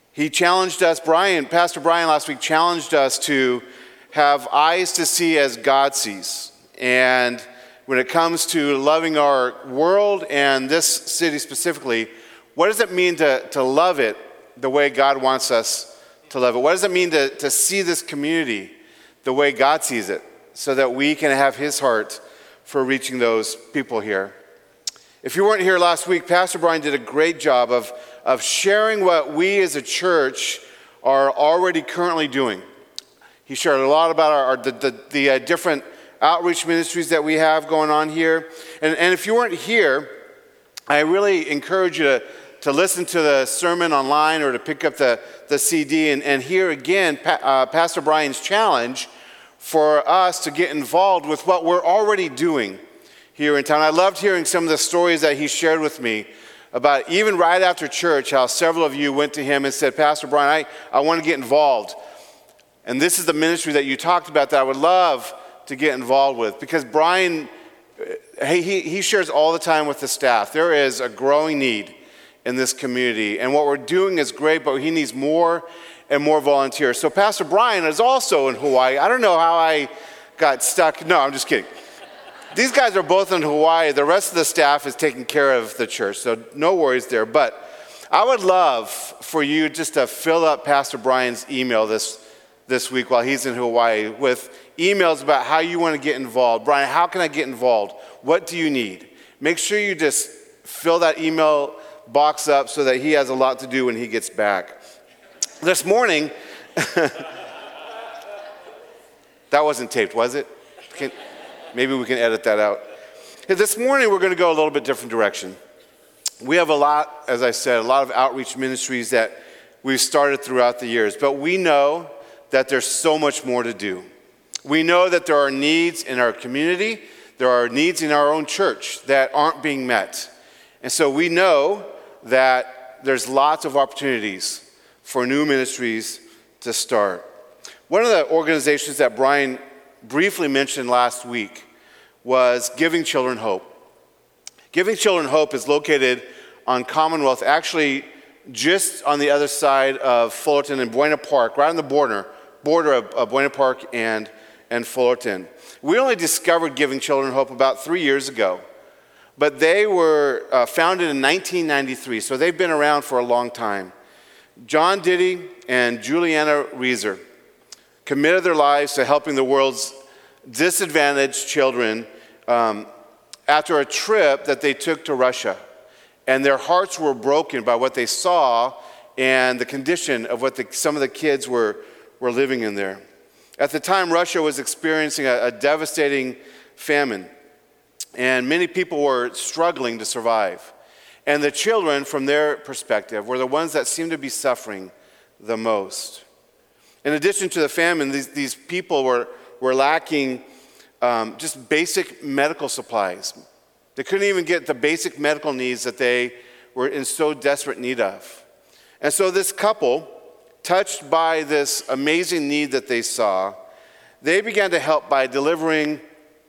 He challenged us, Pastor Brian last week challenged us to have eyes to see as God sees. And when it comes to loving our world and this city specifically, what does it mean to love it the way God wants us to love it? What does it mean to see this community the way God sees it so that we can have his heart for reaching those people here? If you weren't here last week, Pastor Brian did a great job of sharing what we as a church are already currently doing. He shared a lot about the different outreach ministries that we have going on here. And if you weren't here, I really encourage you to listen to the sermon online or to pick up the CD and hear again Pastor Brian's challenge for us to get involved with what we're already doing here in town. I loved hearing some of the stories that he shared with me about even right after church, how several of you went to him and said, Pastor Brian, I want to get involved. And this is the ministry that you talked about that I would love to get involved with. Because Brian, he shares all the time with the staff. There is a growing need in this community. And what we're doing is great, but he needs more and more volunteers. So Pastor Brian is also in Hawaii. I don't know how I got stuck. No, I'm just kidding. These guys are both in Hawaii. The rest of the staff is taking care of the church, so no worries there. But I would love for you just to fill up Pastor Brian's email this week while he's in Hawaii with emails about how you want to get involved. Brian, how can I get involved? What do you need? Make sure you just fill that email box up so that he has a lot to do when he gets back. This morning, that wasn't taped, was it? Maybe we can edit that out. This morning, we're going to go a little bit different direction. We have a lot, as I said, a lot of outreach ministries that we've started throughout the years, but we know that there's so much more to do. We know that there are needs in our community, there are needs in our own church that aren't being met. And so we know that there's lots of opportunities for new ministries to start. One of the organizations that Brian briefly mentioned last week was Giving Children Hope. Giving Children Hope is located on Commonwealth, actually just on the other side of Fullerton and Buena Park, right on the border of Buena Park and Fullerton. We only discovered Giving Children Hope about 3 years ago, but they were founded in 1993, so they've been around for a long time. John Diddy and Juliana Reeser committed their lives to helping the world's disadvantaged children after a trip that they took to Russia. And their hearts were broken by what they saw and the condition of what some of the kids were living in there. At the time, Russia was experiencing a devastating famine, and many people were struggling to survive. And the children, from their perspective, were the ones that seemed to be suffering the most. In addition to the famine, these people were lacking just basic medical supplies. They couldn't even get the basic medical needs that they were in so desperate need of. And so this couple, touched by this amazing need that they saw, they began to help by delivering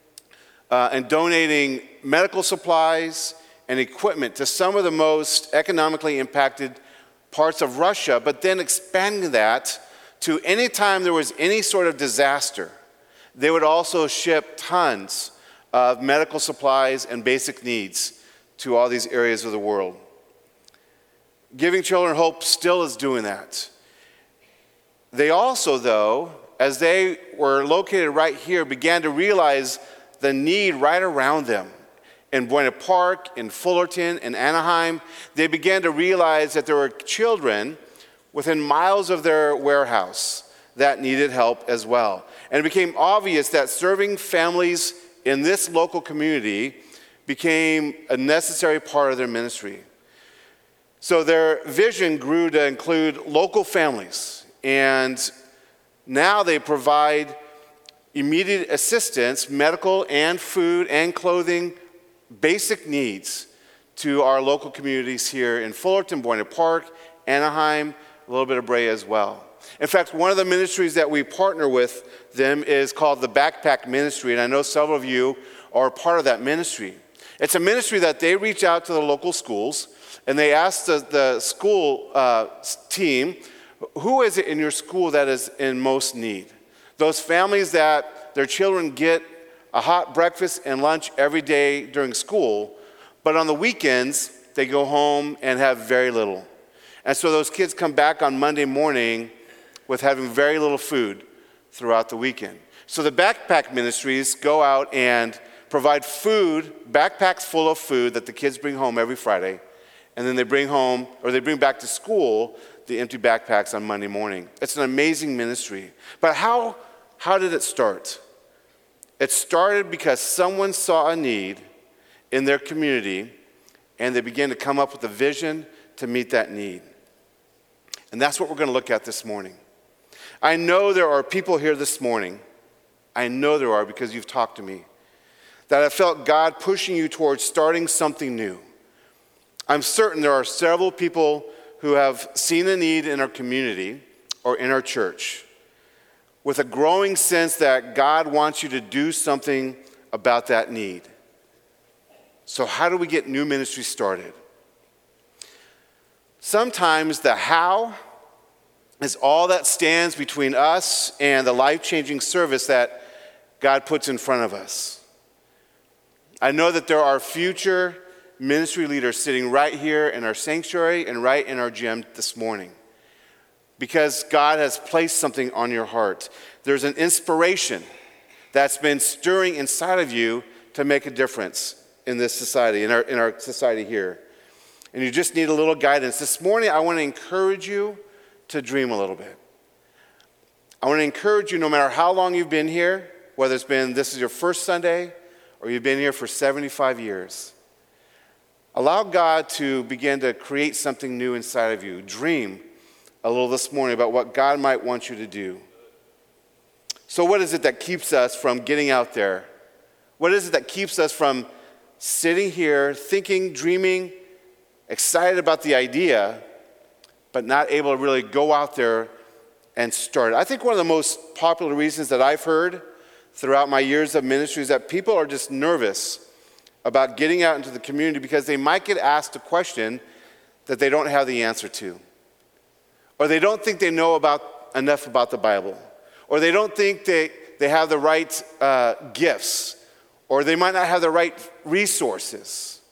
and donating medical supplies and equipment to some of the most economically impacted parts of Russia, but then expanding that to any time there was any sort of disaster. They would also ship tons of medical supplies and basic needs to all these areas of the world. Giving Children Hope still is doing that. They also, though, as they were located right here, began to realize the need right around them. In Buena Park, in Fullerton, in Anaheim, they began to realize that there were children within miles of their warehouse that needed help as well. And it became obvious that serving families in this local community became a necessary part of their ministry. So their vision grew to include local families, and now they provide immediate assistance, medical and food and clothing, basic needs to our local communities here in Fullerton, Buena Park, Anaheim, a little bit of Brea as well. In fact, one of the ministries that we partner with them is called the Backpack Ministry, and I know several of you are part of that ministry. It's a ministry that they reach out to the local schools And they asked the school team, who is it in your school that is in most need? Those families that their children get a hot breakfast and lunch every day during school, but on the weekends, they go home and have very little. And so those kids come back on Monday morning with having very little food throughout the weekend. So the backpack ministries go out and provide food, backpacks full of food that the kids bring home every Friday, and then they bring home, or they bring back to school, the empty backpacks on Monday morning. It's an amazing ministry. But how did it start? It started because someone saw a need in their community, and they began to come up with a vision to meet that need. And that's what we're going to look at this morning. I know there are people here this morning, I know there are because you've talked to me, that have felt God pushing you towards starting something new. I'm certain there are several people who have seen a need in our community or in our church with a growing sense that God wants you to do something about that need. So how do we get new ministry started? Sometimes the how is all that stands between us and the life-changing service that God puts in front of us. I know that there are future ministry leaders sitting right here in our sanctuary and right in our gym this morning because God has placed something on your heart. There's an inspiration that's been stirring inside of you to make a difference in this society, in our society here. And you just need a little guidance. This morning, I want to encourage you to dream a little bit. I want to encourage you, no matter how long you've been here, whether this is your first Sunday or you've been here for 75 years, allow God to begin to create something new inside of you. Dream a little this morning about what God might want you to do. So what is it that keeps us from getting out there? What is it that keeps us from sitting here, thinking, dreaming, excited about the idea, but not able to really go out there and start? I think one of the most popular reasons that I've heard throughout my years of ministry is that people are just nervous about getting out into the community because they might get asked a question that they don't have the answer to. Or they don't think they know enough about the Bible. Or they don't think they have the right gifts. Or they might not have the right resources.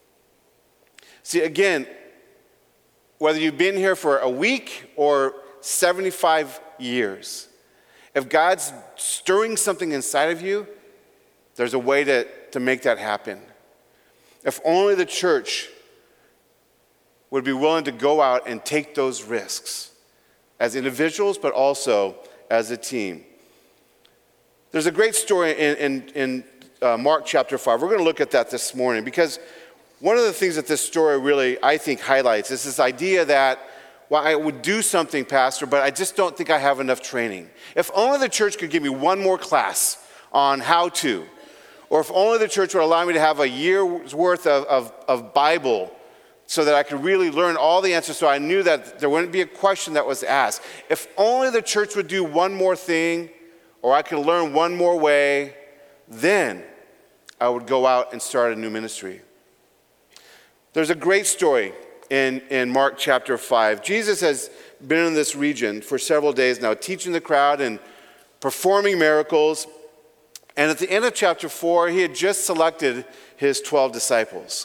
See, again, whether you've been here for a week or 75 years, if God's stirring something inside of you, there's a way to make that happen. If only the church would be willing to go out and take those risks as individuals, but also as a team. There's a great story in Mark chapter 5. We're going to look at that this morning because one of the things that this story really, I think, highlights is this idea that, well, I would do something, Pastor, but I just don't think I have enough training. If only the church could give me one more class on how to, or if only the church would allow me to have a year's worth of Bible so that I could really learn all the answers so I knew that there wouldn't be a question that was asked. If only the church would do one more thing, or I could learn one more way, then I would go out and start a new ministry. There's a great story in Mark chapter 5. Jesus has been in this region for several days now, teaching the crowd and performing miracles. And at the end of chapter 4, he had just selected his 12 disciples.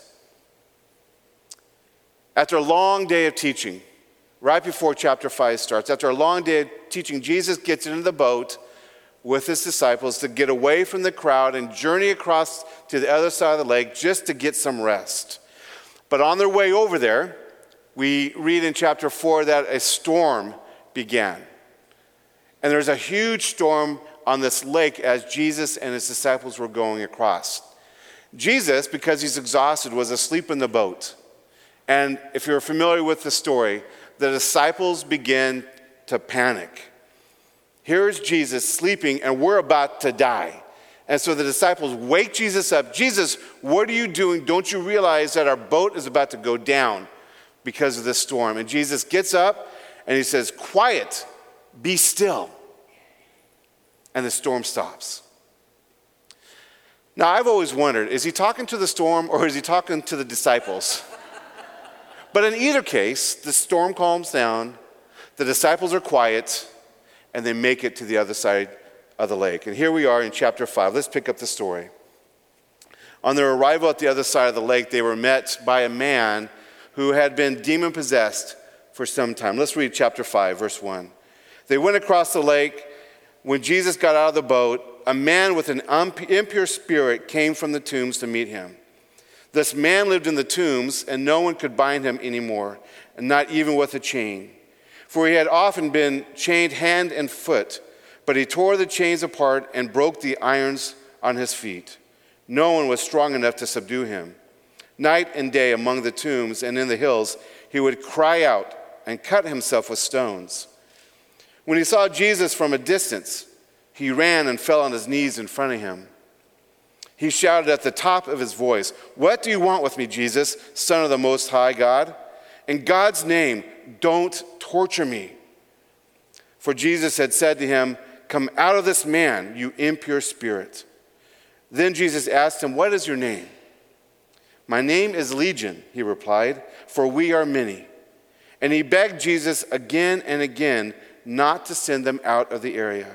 After a long day of teaching, right before chapter 5 starts, after a long day of teaching, Jesus gets into the boat with his disciples to get away from the crowd and journey across to the other side of the lake just to get some rest. But on their way over there, we read in chapter 4 that a storm began. And there's a huge storm on this lake as Jesus and his disciples were going across. Jesus, because he's exhausted, was asleep in the boat. And if you're familiar with the story, the disciples begin to panic. Here's Jesus sleeping, and we're about to die. And so the disciples wake Jesus up. Jesus, what are you doing? Don't you realize that our boat is about to go down because of this storm? And Jesus gets up, and he says, quiet, be still. And the storm stops. Now, I've always wondered, is he talking to the storm or is he talking to the disciples? But in either case, the storm calms down, the disciples are quiet, and they make it to the other side of the lake. And here we are in chapter 5. Let's pick up the story. On their arrival at the other side of the lake, they were met by a man who had been demon-possessed for some time. Let's read chapter 5, verse 1. They went across the lake. When Jesus got out of the boat, a man with an impure spirit came from the tombs to meet him. This man lived in the tombs, and no one could bind him anymore, and not even with a chain. For he had often been chained hand and foot, but he tore the chains apart and broke the irons on his feet. No one was strong enough to subdue him. Night and day among the tombs and in the hills, he would cry out and cut himself with stones. When he saw Jesus from a distance, he ran and fell on his knees in front of him. He shouted at the top of his voice, "What do you want with me, Jesus, Son of the Most High God? In God's name, don't torture me." For Jesus had said to him, "Come out of this man, you impure spirit." Then Jesus asked him, "What is your name?" "My name is Legion," he replied, "for we are many." And he begged Jesus again and again not to send them out of the area.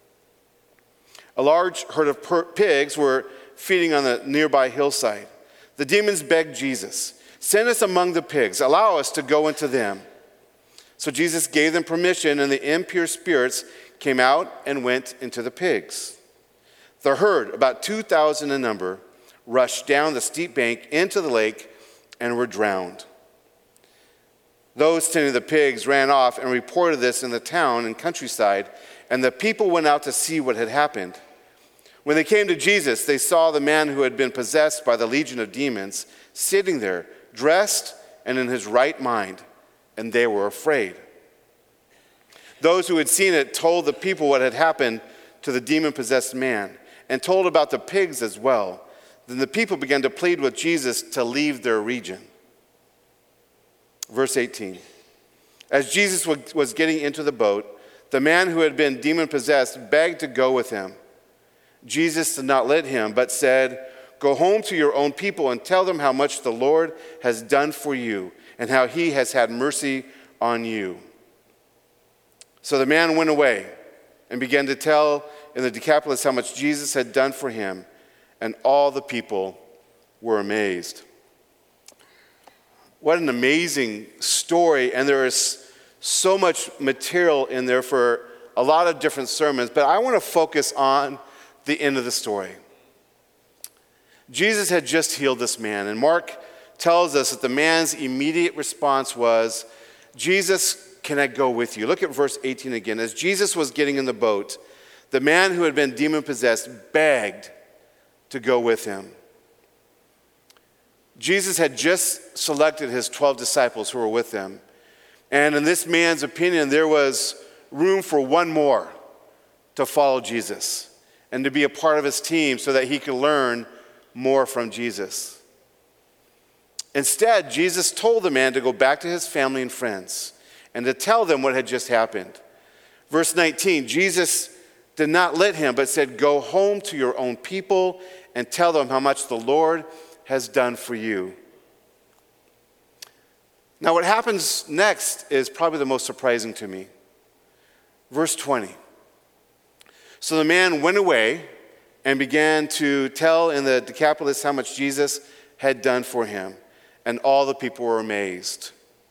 A large herd of pigs were feeding on the nearby hillside. The demons begged Jesus, "Send us among the pigs. Allow us to go into them." So Jesus gave them permission, and the impure spirits came out and went into the pigs. The herd, about 2,000 in number, rushed down the steep bank into the lake and were drowned. Those tending the pigs ran off and reported this in the town and countryside, and the people went out to see what had happened. When they came to Jesus, they saw the man who had been possessed by the legion of demons sitting there, dressed and in his right mind, and they were afraid. Those who had seen it told the people what had happened to the demon-possessed man, and told about the pigs as well. Then the people began to plead with Jesus to leave their region. Verse 18. As Jesus was getting into the boat, the man who had been demon-possessed begged to go with him. Jesus did not let him, but said, "Go home to your own people and tell them how much the Lord has done for you and how he has had mercy on you." So the man went away and began to tell in the Decapolis how much Jesus had done for him, and all the people were amazed. What an amazing story, and there is so much material in there for a lot of different sermons, but I want to focus on the end of the story. Jesus had just healed this man, and Mark tells us that the man's immediate response was, "Jesus, can I go with you?" Look at verse 18 again. As Jesus was getting in the boat, the man who had been demon-possessed begged to go with him. Jesus had just selected his 12 disciples who were with him. And in this man's opinion, there was room for one more to follow Jesus and to be a part of his team so that he could learn more from Jesus. Instead, Jesus told the man to go back to his family and friends and to tell them what had just happened. Verse 19, Jesus did not let him, but said, "Go home to your own people and tell them how much the Lord has done for you." Now, what happens next is probably the most surprising to me. Verse 20. So the man went away and began to tell in the Decapolis how much Jesus had done for him, and all the people were amazed.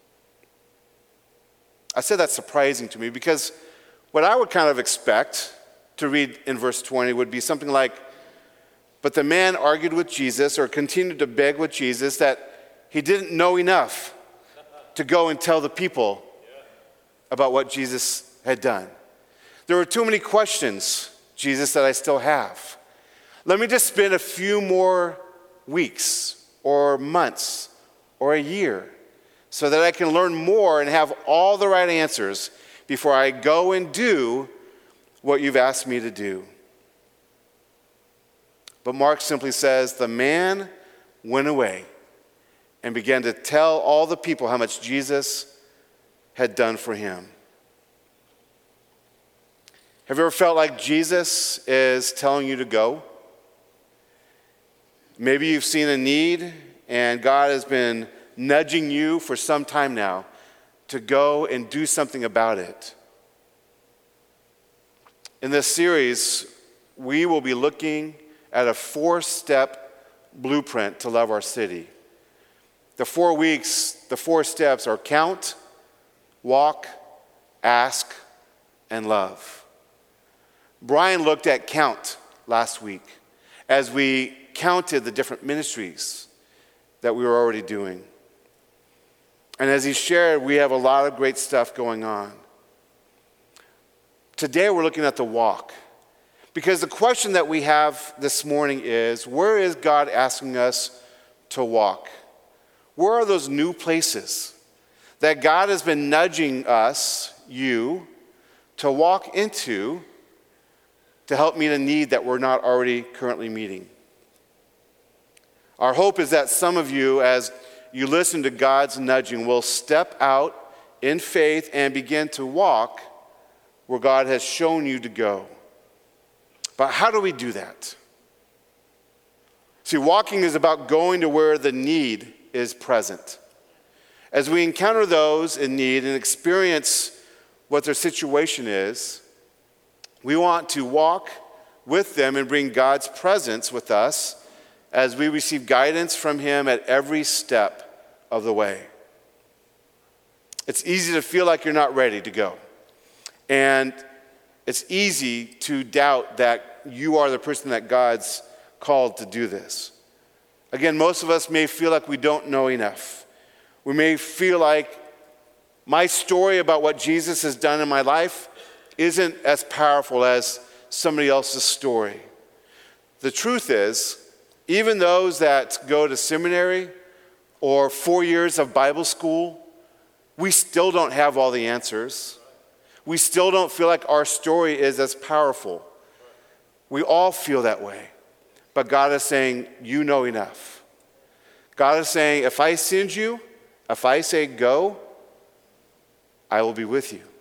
I said that's surprising to me because what I would kind of expect to read in verse 20 would be something like, "But the man argued with Jesus," or continued to beg with Jesus that he didn't know enough to go and tell the people about what Jesus had done. "There are too many questions, Jesus, that I still have. Let me just spend a few more weeks or months or a year so that I can learn more and have all the right answers before I go and do what you've asked me to do." But Mark simply says, the man went away and began to tell all the people how much Jesus had done for him. Have you ever felt like Jesus is telling you to go? Maybe you've seen a need and God has been nudging you for some time now to go and do something about it. In this series, we will be looking at a 4-step blueprint to love our city. The 4 weeks, the 4 steps are count, walk, ask, and love. Brian looked at count last week as we counted the different ministries that we were already doing. And as he shared, we have a lot of great stuff going on. Today we're looking at the walk. Because the question that we have this morning is, where is God asking us to walk? Where are those new places that God has been nudging us, you, to walk into to help meet a need that we're not already currently meeting? Our hope is that some of you, as you listen to God's nudging, will step out in faith and begin to walk where God has shown you to go. But how do we do that? See, walking is about going to where the need is present. As we encounter those in need and experience what their situation is, we want to walk with them and bring God's presence with us as we receive guidance from Him at every step of the way. It's easy to feel like you're not ready to go. And it's easy to doubt that you are the person that God's called to do this. Again, most of us may feel like we don't know enough. We may feel like my story about what Jesus has done in my life isn't as powerful as somebody else's story. The truth is, even those that go to seminary or 4 years of Bible school, we still don't have all the answers. We still don't feel like our story is as powerful. We all feel that way. But God is saying, you know enough. God is saying, if I send you, if I say go, I will be with you.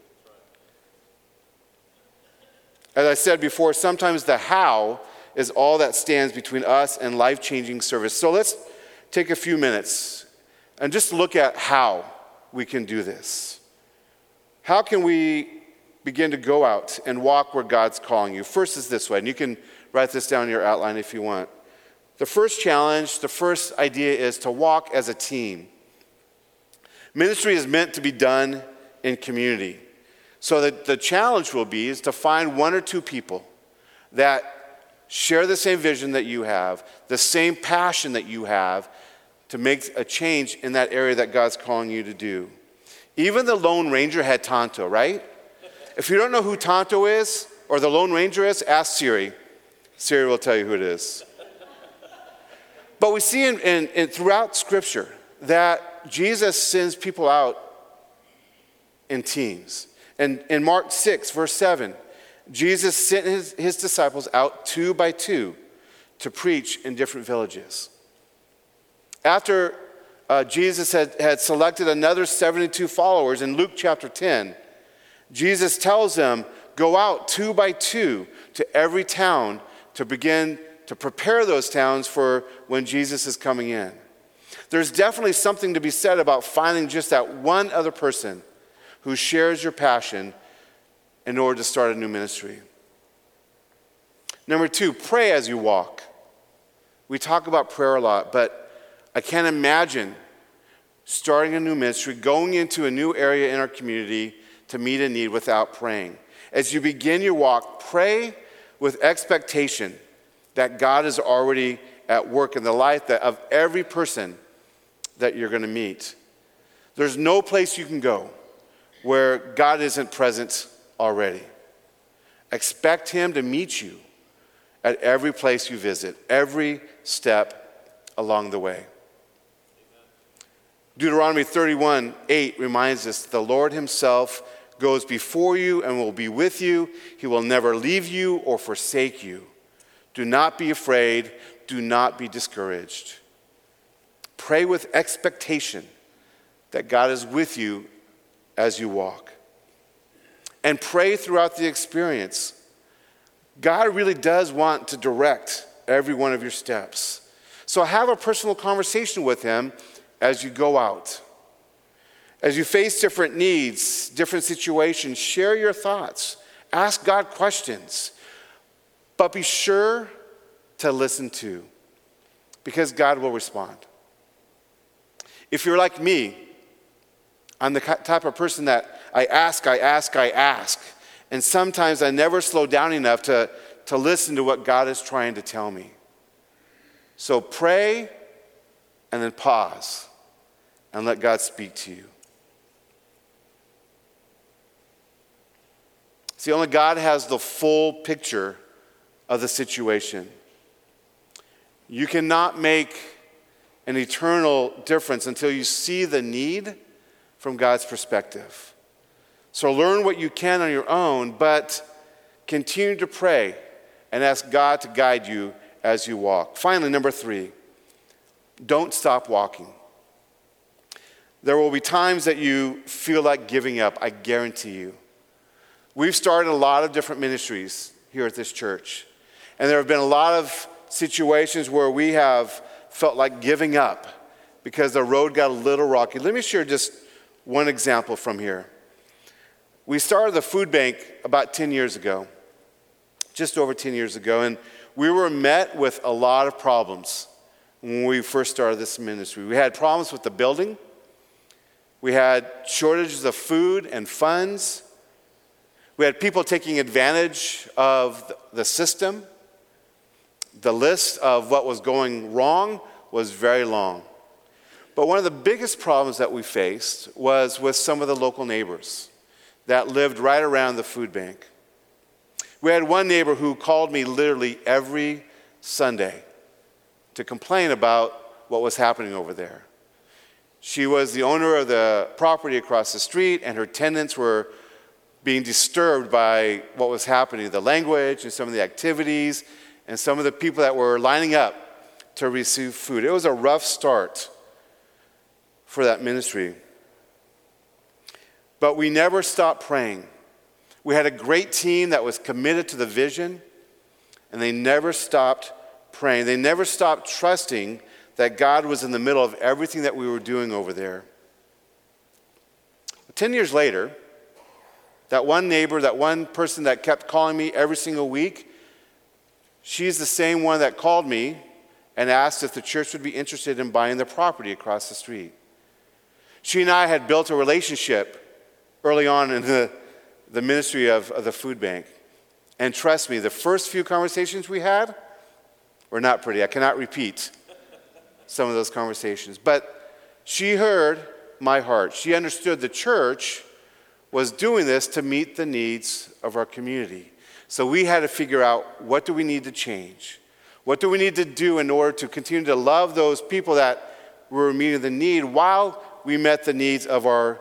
As I said before, sometimes the how is all that stands between us and life-changing service. So let's take a few minutes and just look at how we can do this. How can we begin to go out and walk where God's calling you? First is this way, and you can write this down in your outline if you want. The first challenge, the first idea is to walk as a team. Ministry is meant to be done in community. So that the challenge will be is to find 1 or 2 people that share the same vision that you have, the same passion that you have to make a change in that area that God's calling you to do. Even the Lone Ranger had Tonto, right? If you don't know who Tonto is, or the Lone Ranger is, ask Siri. Siri will tell you who it is. But we see in throughout Scripture that Jesus sends people out in teams. And in Mark 6, verse 7, Jesus sent his disciples out 2 by 2 to preach in different villages. After Jesus had selected another 72 followers in Luke chapter 10, Jesus tells them, go out 2 by 2 to every town to begin to prepare those towns for when Jesus is coming in. There's definitely something to be said about finding just that one other person who shares your passion in order to start a new ministry. Number 2, pray as you walk. We talk about prayer a lot, but I can't imagine starting a new ministry, going into a new area in our community to meet a need without praying. As you begin your walk, pray with expectation that God is already at work in the life of every person that you're going to meet. There's no place you can go where God isn't present already. Expect Him to meet you at every place you visit, every step along the way. Deuteronomy 31:8 reminds us, the Lord Himself goes before you and will be with you. He will never leave you or forsake you. Do not be afraid. Do not be discouraged. Pray with expectation that God is with you as you walk. And pray throughout the experience. God really does want to direct every one of your steps. So have a personal conversation with Him as you go out. As you face different needs, different situations, share your thoughts. Ask God questions. But be sure to listen too, because God will respond. If you're like me, I'm the type of person that I ask. And sometimes I never slow down enough to listen to what God is trying to tell me. So pray and then pause and let God speak to you. See, only God has the full picture of the situation. You cannot make an eternal difference until you see the need from God's perspective. So learn what you can on your own, but continue to pray and ask God to guide you as you walk. Finally, number 3, don't stop walking. There will be times that you feel like giving up, I guarantee you. We've started a lot of different ministries here at this church, and there have been a lot of situations where we have felt like giving up because the road got a little rocky. Let me share just one example from here. We started the food bank about 10 years ago, just over 10 years ago, and we were met with a lot of problems when we first started this ministry. We had problems with the building. We had shortages of food and funds. We had people taking advantage of the system. The list of what was going wrong was very long. But one of the biggest problems that we faced was with some of the local neighbors that lived right around the food bank. We had one neighbor who called me literally every Sunday to complain about what was happening over there. She was the owner of the property across the street, and her tenants were being disturbed by what was happening, the language and some of the activities and some of the people that were lining up to receive food. It was a rough start for that ministry. But we never stopped praying. We had a great team that was committed to the vision, and they never stopped praying. They never stopped trusting that God was in the middle of everything that we were doing over there. 10 years later, that one neighbor, that one person that kept calling me every single week, she's the same one that called me and asked if the church would be interested in buying the property across the street. She and I had built a relationship early on in the ministry of the food bank. And trust me, the first few conversations we had were not pretty. I cannot repeat some of those conversations. But she heard my heart. She understood the church was doing this to meet the needs of our community. So we had to figure out, what do we need to change? What do we need to do in order to continue to love those people that were meeting the need while we met the needs of our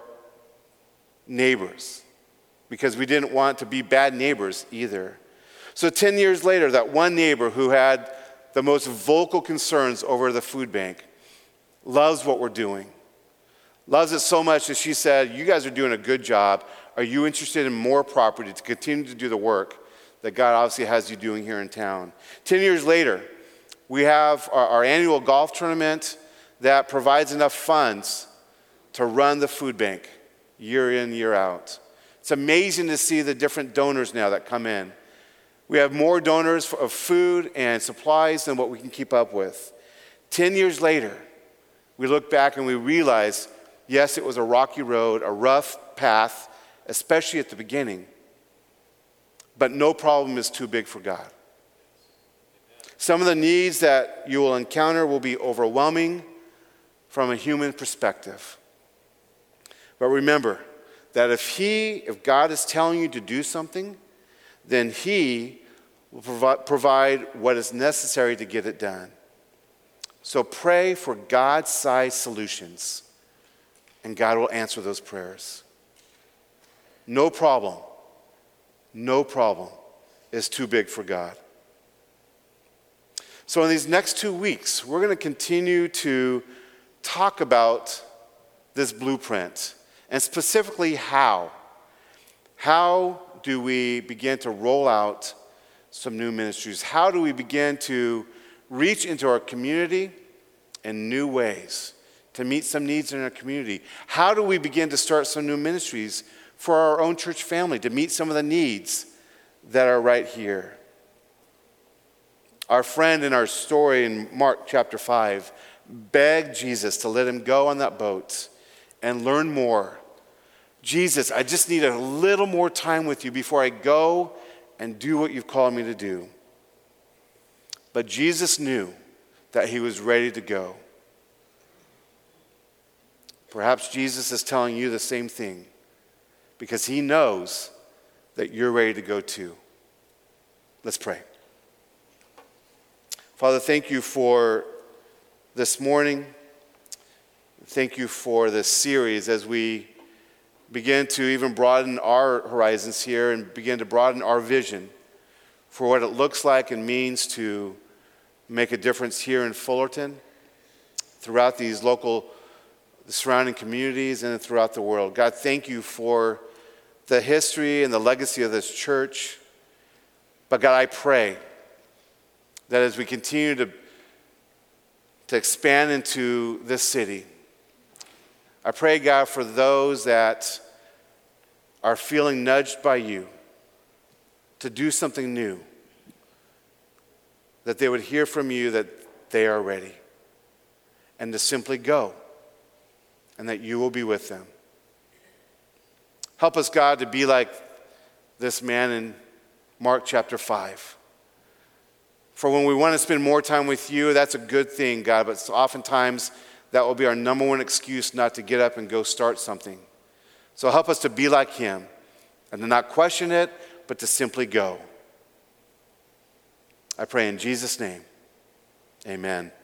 neighbors? Because we didn't want to be bad neighbors either. So 10 years later, that one neighbor who had the most vocal concerns over the food bank loves what we're doing. Loves it so much that she said, you guys are doing a good job. Are you interested in more property to continue to do the work that God obviously has you doing here in town? 10 years later, we have our annual golf tournament that provides enough funds to run the food bank year in, year out. It's amazing to see the different donors now that come in. We have more donors of food and supplies than what we can keep up with. 10 years later, we look back and we realize, yes, it was a rocky road, a rough path, especially at the beginning. But no problem is too big for God. Some of the needs that you will encounter will be overwhelming from a human perspective. But remember that if God is telling you to do something, then He will provide what is necessary to get it done. So pray for God-sized solutions, and God will answer those prayers. No problem is too big for God. So in these next 2 weeks, we're going to continue to talk about this blueprint, and specifically how. How do we begin to roll out some new ministries? How do we begin to reach into our community in new ways to meet some needs in our community? How do we begin to start some new ministries for our own church family to meet some of the needs that are right here? Our friend in our story in Mark chapter 5 begged Jesus to let him go on that boat and learn more. Jesus, I just need a little more time with you before I go and do what you've called me to do. But Jesus knew that he was ready to go. Perhaps Jesus is telling you the same thing because he knows that you're ready to go too. Let's pray. Father, thank you for this morning. Thank you for this series as we begin to even broaden our horizons here and begin to broaden our vision for what it looks like and means to make a difference here in Fullerton, throughout these local surrounding communities, and throughout the world. God, thank you for the history and the legacy of this church. But God, I pray that as we continue to expand into this city, I pray, God, for those that are feeling nudged by you to do something new, that they would hear from you that they are ready, and to simply go, and that you will be with them. Help us, God, to be like this man in Mark chapter 5. For when we want to spend more time with you, that's a good thing, God, but oftentimes that will be our number one excuse not to get up and go start something. So help us to be like him and to not question it, but to simply go. I pray in Jesus' name, amen.